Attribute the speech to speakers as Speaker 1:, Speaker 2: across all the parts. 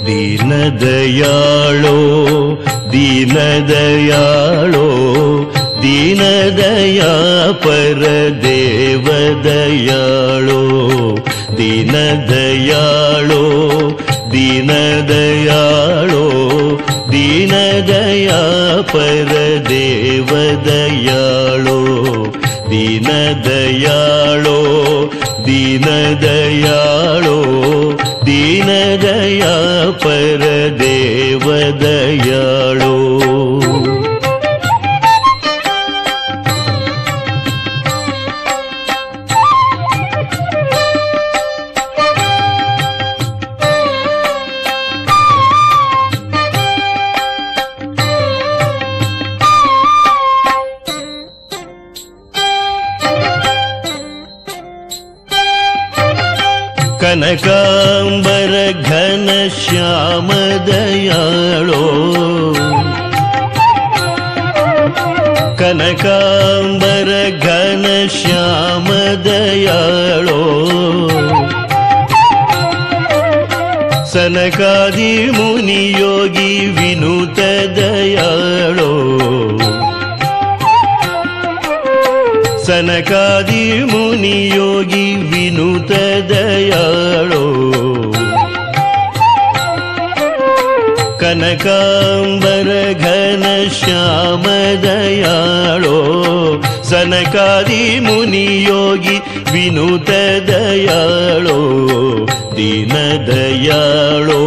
Speaker 1: ದೀನದಯಾಳೋ ದೀನದಯಾಳೋ ದೀನದಯಾ ಪರದೇವದಯಾಳೋ ದೀನದಯಾಳೋ ದೀನದಯಾಳೋ ದೀನದಯಾ ಪರದೇವದಯಾಳೋ ದೀನದಯಾಳೋ ದೀನದಯಾಳೋ ದೀನದಯಾ ಪರದೇವದಯಾಳೋ ಕನಕಾಂಬರ ಘನ ಶ್ಯಾಮ ದಯಾಳೋ ಕನಕಾಂಬರ ಘನ ಶ್ಯಾಮ ದಯಾಳೋ ಸನಕಾದಿ ಮುನಿ ಯೋಗಿ ವಿನುತ ದಯಾಳೋ ಸನಕಾದಿ ಮುನಿ ಯೋಗಿ ವಿನುತ ದಯಾಳೋ ಕನಕಾಂಬರ ಘನ ಶ್ಯಾಮ ದಯಾಳೋ ಸನಕಾದಿ ಮುನಿ ಯೋಗಿ ವಿನುತ ದಯಾಳೋ ದೀನದಯಾಳೋ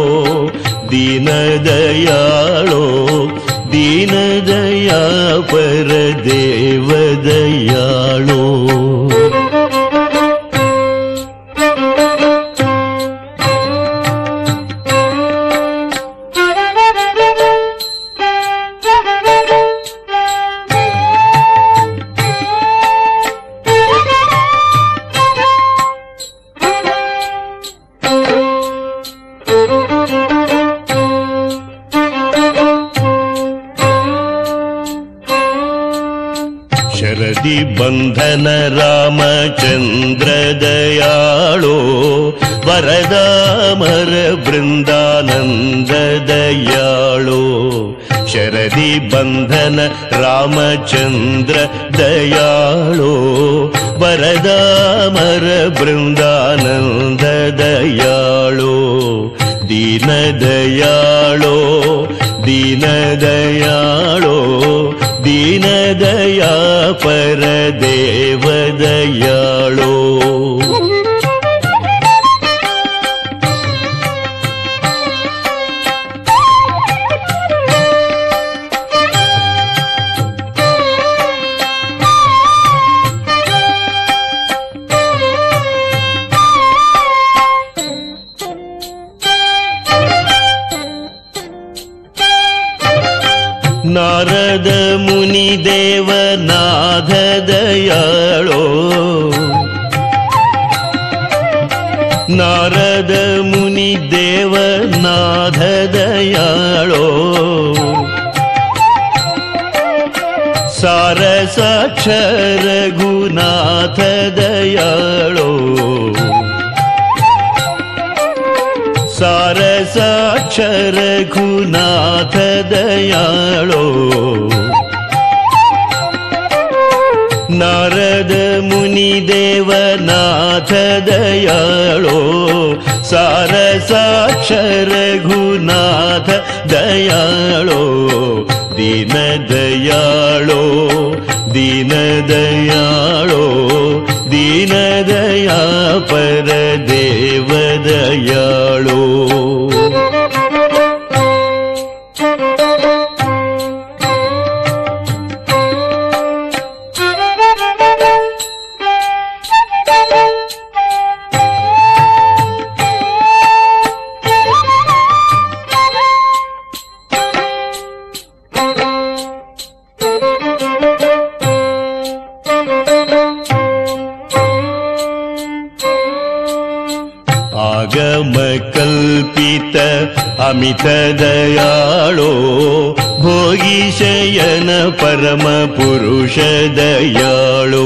Speaker 1: ದೀನದಯಾಳೋ ದೀನದಯಾ ಪರದೇವದಯಾಳೋ ಶರದಿ ಬಂಧನ ರಾಮಚಂದ್ರ ದಯಾಳೋ ವರದಾಮರ ಬೃಂದಾನಂದ ದಯಾಳೋ ಶರದಿ ಬಂಧನ ರಾಮಚಂದ್ರ ದಯಾಳೋ ವರದಾಮರ ಬೃಂದಾನಂದ ದಯಾಳೋ ದೀನದಯಾಳೋ ದೀನದಯಾಳೋ ದೀನದಯಾ ಪರದೇವದಯಾಳೋ ನಾರದ ಮುನಿ ದೇವನಾಥ ದಯಾಳೋ ನಾರದ ಮುನಿ ದೇವನಾಥ ದಯಾಳೋ ಸಾರಸಾಕ್ಷರ ರಘುನಾಥ ದಯಾಳೋ ಸಾರಸಾಕ್ಷರ ರಘುನಾಥ ದಯಾಳೋ ನಾರದ ಮುನಿ ದೇವನಾಥ ದಯಾಳೋ ಸಾರಸಾಕ್ಷರ ರಘುನಾಥ ದಯಾಳೋ ದೀನದಯಾಳೋ ದೀನದಯಾಳೋ ದೀನದಯಾ ಪರದೇವದಯಾಳೋ ಆಗಮ ಕಲ್ಪಿತ ಅಮಿತ ದಯಾಳೋ ಭೋಗೀಶಯನ ಪರಮ ಪುರುಷ ದಯಾಳೋ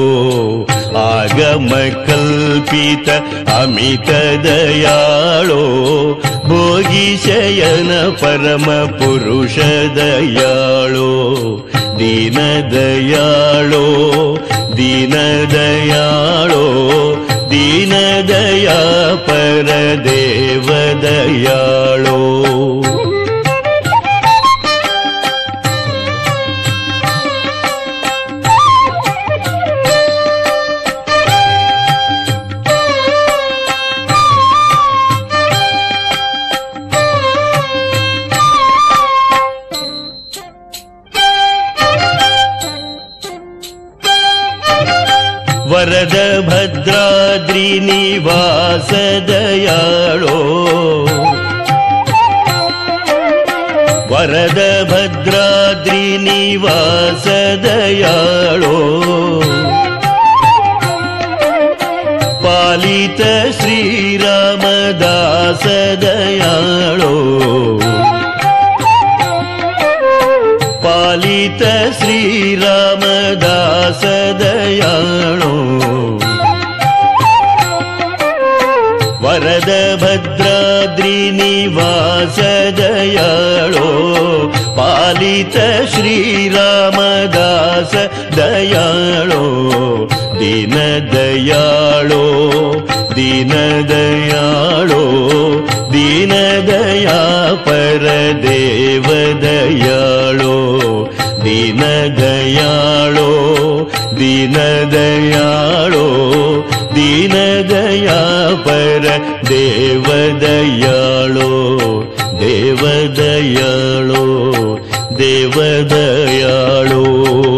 Speaker 1: ಆಗಮ ಕಲ್ಪಿತ ಅಮಿತ ದಯಾಳೋ ಭೋಗಿ ಯೋಗಿ ಶಯನ ಪರಮ ಪುರುಷ ದಯಾಳೋ ದೀನ ದಯಾಳೋ ದೀನ ದಯಾಳೋ ದೀನ ದಯಾ ಪರ ದೇವ ದಯಾಳೋ ವರದ ಭದ್ರಾದ್ರಿ ನಿವಾಸ ದಯಾಳೋ ವರದ ಭದ್ರಾದ್ರಿ ನಿವಾಸ ದಯಾಳೋ ಪಾಲಿತ ಶ್ರೀರಾಮದಾಸ ದಯಾಳೋ ಪಾಲಿತ ಶ್ರೀರಾಮದಾಸ ದಯಾಳೋ ವರದ ಭದ್ರಾದ್ರಿ ನಿವಾಸ ದಯಾಳೋ ಪಾಲಿತ ಶ್ರೀರಾಮದಾಸ ದಯಾಳೋ ದೀನ ದಯಾಳೋ ದೀನ ದಯಾಳೋ ದೀನ ದಯಾ ಪರ ದೇವ ದಯಾಳೋ ದೀನ ದಯಾಳೋ ದೀನ ದಯಾಳೋ ದೀನ ದಯಾ ಪರ ದೇವ ದಯಾಳೋ ದೇವ ದಯಾಳೋ ದೇವ ದಯಾಳೋ